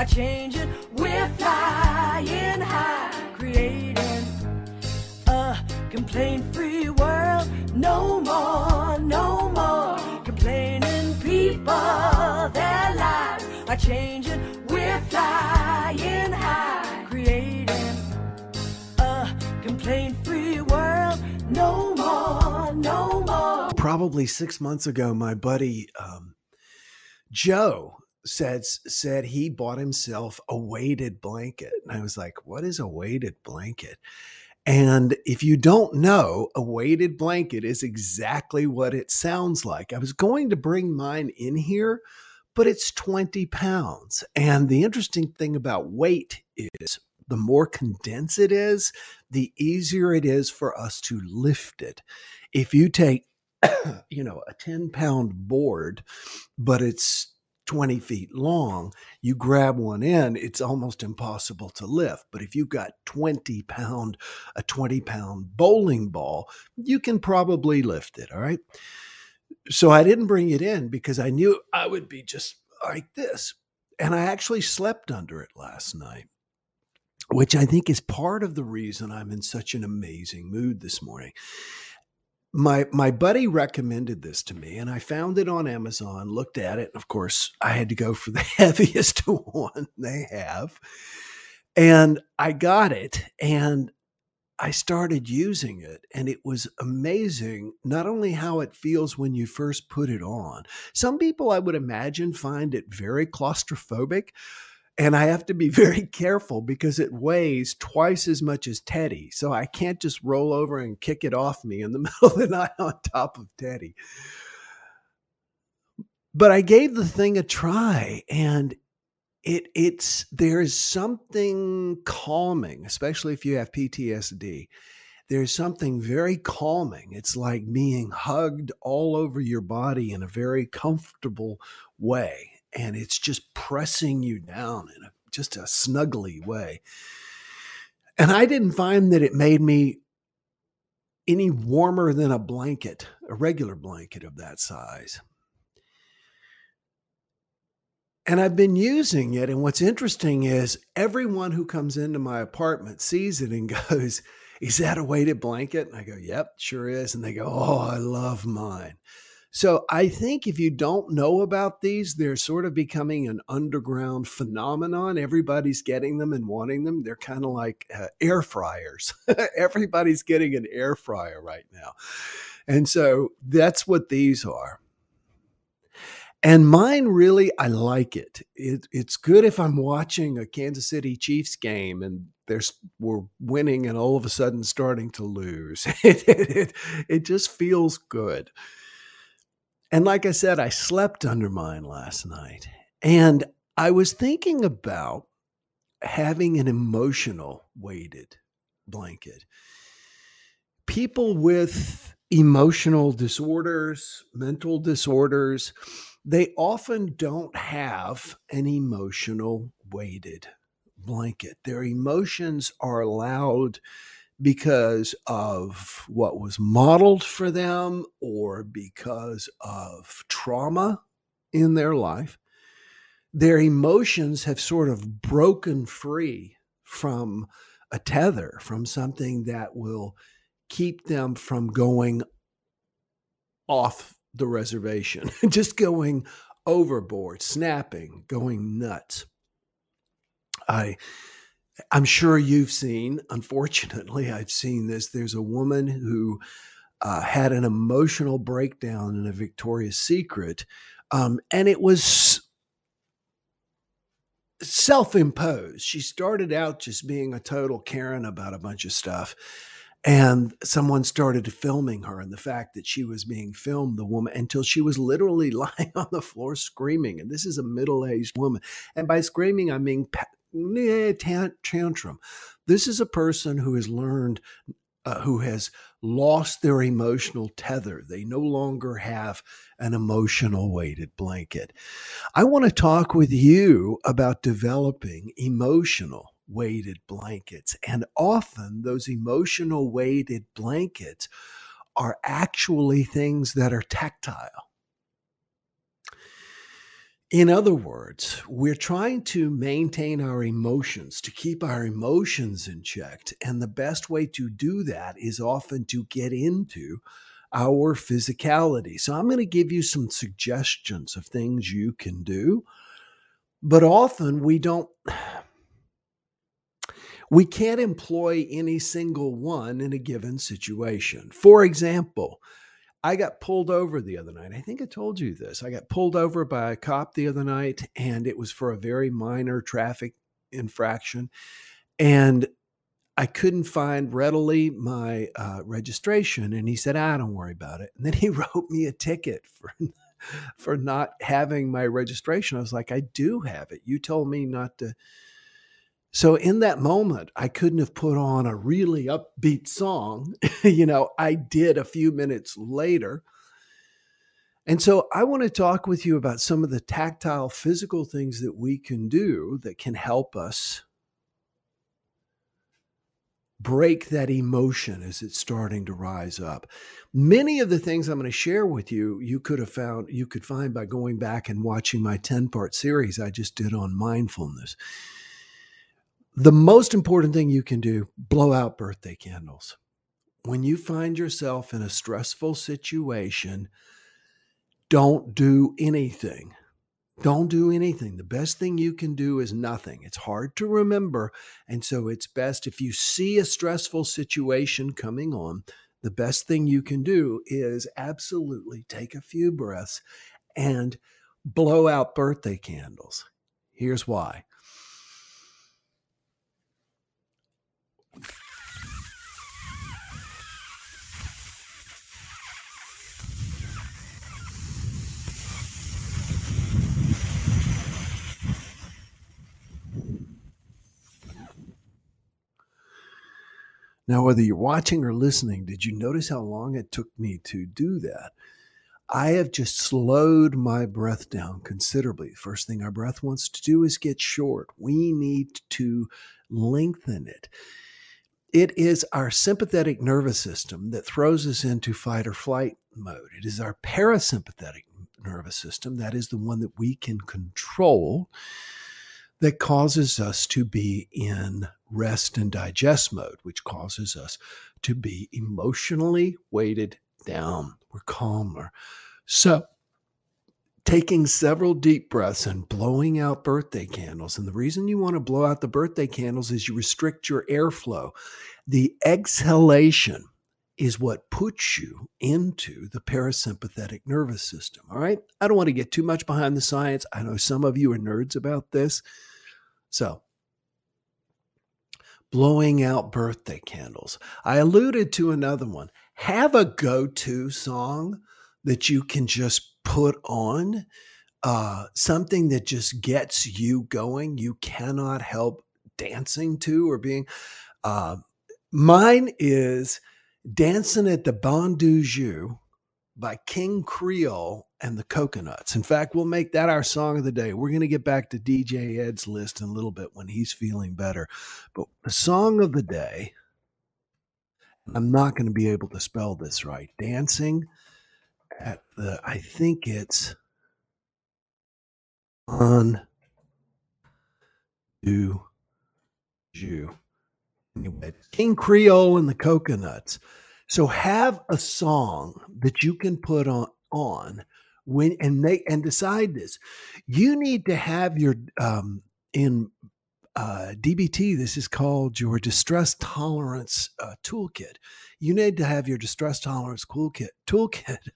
changing. We're flying high, creating a complaint-free world. No more, no more complaining. People, their lives are changing. We're flying high, creating a complaint-free world. No more, no more. Probably 6 months ago, my buddy Joe said he bought himself a weighted blanket. And I was like, what is a weighted blanket? And if you don't know, a weighted blanket is exactly what it sounds like. I was going to bring mine in here, but it's 20 pounds. And the interesting thing about weight is the more condensed it is, the easier it is for us to lift it. If you take, a 10-pound board, but it's 20 feet long, you grab one end, it's almost impossible to lift. But if you've got a 20-pound bowling ball, you can probably lift it. All right. So I didn't bring it in because I knew I would be just like this. And I actually slept under it last night, which I think is part of the reason I'm in such an amazing mood this morning. My buddy recommended this to me, and I found it on Amazon, looked at it, and of course, I had to go for the heaviest one they have. And I got it, and I started using it, and it was amazing, not only how it feels when you first put it on. Some people, I would imagine, find it very claustrophobic, and I have to be very careful because it weighs twice as much as Teddy. So I can't just roll over and kick it off me in the middle of the night on top of Teddy. But I gave the thing a try, and there's something calming, especially if you have PTSD. There's something very calming. It's like being hugged all over your body in a very comfortable way. And it's just pressing you down in just a snuggly way. And I didn't find that it made me any warmer than a regular blanket of that size. And I've been using it. And what's interesting is everyone who comes into my apartment sees it and goes, "Is that a weighted blanket?" And I go, "Yep, sure is." And they go, "Oh, I love mine." So I think if you don't know about these, they're sort of becoming an underground phenomenon. Everybody's getting them and wanting them. They're kind of like air fryers. Everybody's getting an air fryer right now. And so that's what these are. And mine really, I like it. It's good if I'm watching a Kansas City Chiefs game and we're winning and all of a sudden starting to lose. It just feels good. And like I said, I slept under mine last night. And I was thinking about having an emotional weighted blanket. People with emotional disorders, mental disorders, they often don't have an emotional weighted blanket. Their emotions are allowed because of what was modeled for them or because of trauma in their life. Their emotions have sort of broken free from a tether, from something that will keep them from going off the reservation, just going overboard, snapping, going nuts. I'm sure you've seen, unfortunately, I've seen this. There's a woman who had an emotional breakdown in a Victoria's Secret, and it was self-imposed. She started out just being a total Karen about a bunch of stuff, and someone started filming her, and the fact that she was being filmed, the woman, until she was literally lying on the floor screaming. And this is a middle-aged woman. And by screaming, I mean tantrum. This is a person who has learned, who has lost their emotional tether. They no longer have an emotional weighted blanket. I want to talk with you about developing emotional weighted blankets. And often those emotional weighted blankets are actually things that are tactile. In other words, we're trying to maintain our emotions, to keep our emotions in check. And the best way to do that is often to get into our physicality. So I'm going to give you some suggestions of things you can do, but often we can't employ any single one in a given situation. For example, I got pulled over the other night. I think I told you this. I got pulled over by a cop the other night, and it was for a very minor traffic infraction. And I couldn't find readily my registration. And he said, don't worry about it. And then he wrote me a ticket for not having my registration. I was like, I do have it. You told me not to. So in that moment, I couldn't have put on a really upbeat song. I did a few minutes later. And so I want to talk with you about some of the tactile physical things that we can do that can help us break that emotion as it's starting to rise up. Many of the things I'm going to share with you, you could find by going back and watching my 10-part series I just did on mindfulness. The most important thing you can do, blow out birthday candles. When you find yourself in a stressful situation, don't do anything. Don't do anything. The best thing you can do is nothing. It's hard to remember. And so it's best if you see a stressful situation coming on, the best thing you can do is absolutely take a few breaths and blow out birthday candles. Here's why. Now, whether you're watching or listening, did you notice how long it took me to do that? I have just slowed my breath down considerably. The first thing our breath wants to do is get short. We need to lengthen it. It is our sympathetic nervous system that throws us into fight or flight mode. It is our parasympathetic nervous system, that is the one that we can control, that causes us to be in rest and digest mode, which causes us to be emotionally weighted down. We're calmer. So taking several deep breaths and blowing out birthday candles. And the reason you want to blow out the birthday candles is you restrict your airflow. The exhalation is what puts you into the parasympathetic nervous system. All right. I don't want to get too much behind the science. I know some of you are nerds about this. So, blowing out birthday candles. I alluded to another one. Have a go-to song that you can just put on, something that just gets you going. You cannot help dancing to or being. Mine is Dancing at the Bon Du Jour by King Creole and the Coconuts. In fact, we'll make that our song of the day. We're going to get back to DJ Ed's list in a little bit when he's feeling better. But the song of the day, I'm not going to be able to spell this right. Dancing at the, I think it's on Du Jour. Anyway, King Creole and the Coconuts. So have a song that you can put on when and decide this. You need to have your in DBT. This is called your distress tolerance toolkit. You need to have your distress tolerance toolkit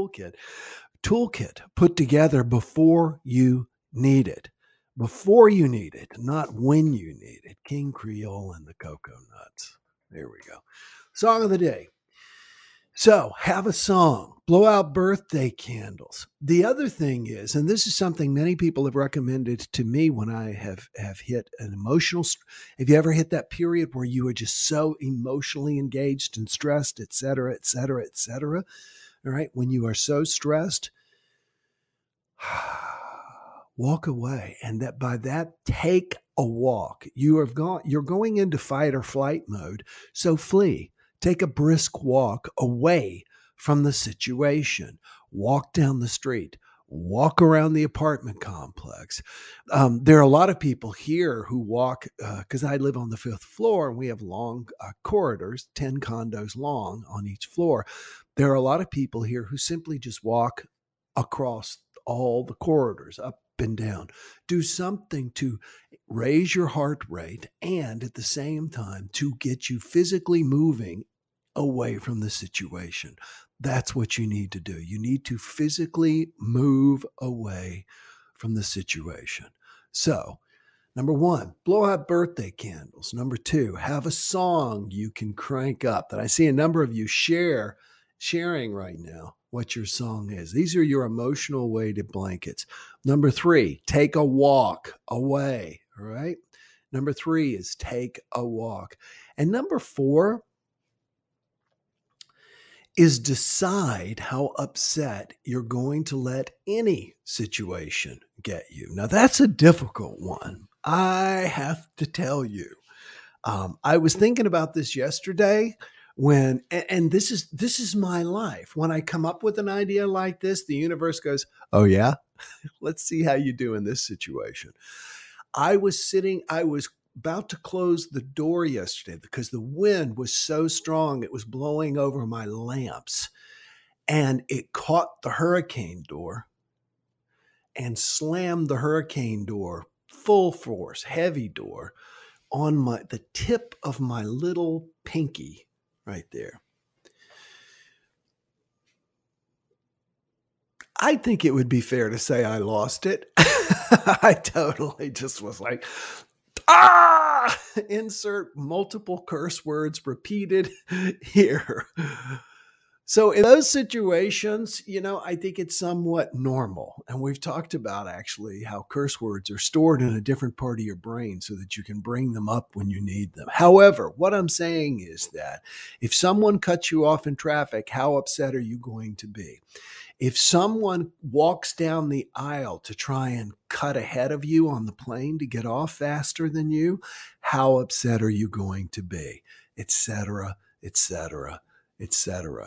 put together before you need it. Before you need it, not when you need it. King Creole and the Coconuts. There we go. Song of the day. So have a song, blow out birthday candles. The other thing is, and this is something many people have recommended to me when I have hit an emotional, have you ever hit that period where you are just so emotionally engaged and stressed, et cetera, et cetera, et cetera? All right. When you are so stressed, walk away. And that by that, take a walk. You're going into fight or flight mode. So flee. Take a brisk walk away from the situation. Walk down the street. walk around the apartment complex. There are a lot of people here who walk, because I live on the 5th floor and we have long corridors, 10 condos long on each floor. There are a lot of people here who simply just walk across all the corridors, up and down. Do something to raise your heart rate and at the same time to get you physically moving away from the situation. That's what you need to do. You need to physically move away from the situation. So, number 1, blow out birthday candles. Number 2, have a song you can crank up that I see a number of you sharing right now what your song is. These are your emotional weighted blankets. Number 3, take a walk away. All right. Number 3 is take a walk. And number 4 is decide how upset you're going to let any situation get you. Now, that's a difficult one. I have to tell you. I was thinking about this yesterday and this is my life. When I come up with an idea like this, the universe goes, oh yeah, let's see how you do in this situation. I was about to close the door yesterday because the wind was so strong. It was blowing over my lamps and it caught the hurricane door and slammed the hurricane door full force, heavy door on the tip of my little pinky right there. I think it would be fair to say I lost it. I totally just was like, insert multiple curse words repeated here. So in those situations, I think it's somewhat normal. And we've talked about actually how curse words are stored in a different part of your brain so that you can bring them up when you need them. However, what I'm saying is that if someone cuts you off in traffic, how upset are you going to be? If someone walks down the aisle to try and cut ahead of you on the plane to get off faster than you, how upset are you going to be? Etc., etc., etc.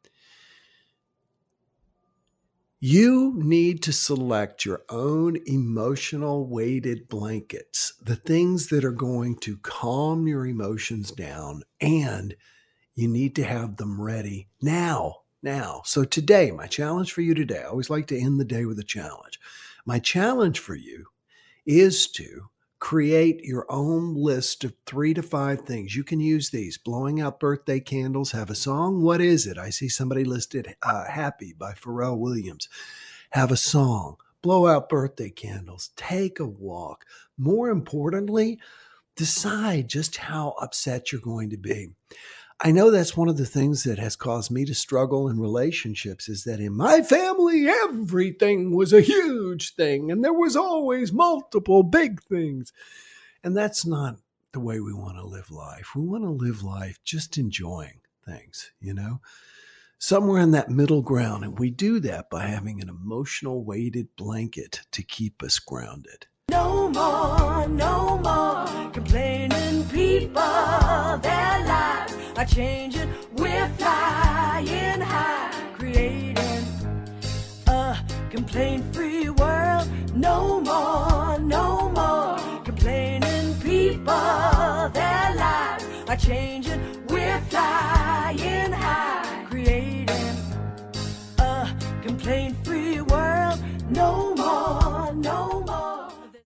You need to select your own emotional weighted blankets, the things that are going to calm your emotions down, and you need to have them ready now. So today, my challenge for you today, I always like to end the day with a challenge. My challenge for you is to create your own list of 3 to 5 things. You can use these. Blowing out birthday candles, have a song. What is it? I see somebody listed Happy by Pharrell Williams. Have a song. Blow out birthday candles. Take a walk. More importantly, decide just how upset you're going to be. I know that's one of the things that has caused me to struggle in relationships is that in my family, everything was a huge thing and there was always multiple big things. And that's not the way we want to live life. We want to live life just enjoying things, somewhere in that middle ground. And we do that by having an emotional weighted blanket to keep us grounded. No more complaining people. Their lives are changing. We're flying high, creating a complaint-free world. No more complaining people. Their lives are changing. We're flying high, creating a complaint-free world. No